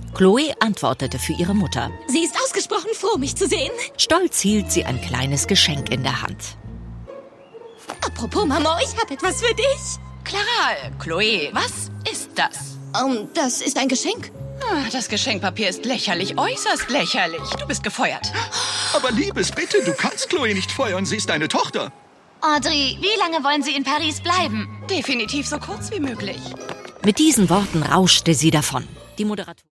Chloe antwortete für ihre Mutter. Sie ist ausgesprochen froh, mich zu sehen. Stolz hielt sie ein kleines Geschenk in der Hand. Apropos, Mama, ich habe etwas für dich. Clara, Chloe, was ist das? Das ist ein Geschenk. Das Geschenkpapier ist lächerlich, äußerst lächerlich. Du bist gefeuert. Aber Liebes, bitte, du kannst Chloe nicht feuern, sie ist deine Tochter. Audrey, wie lange wollen Sie in Paris bleiben? Definitiv so kurz wie möglich. Mit diesen Worten rauschte sie davon. Die Moderatorin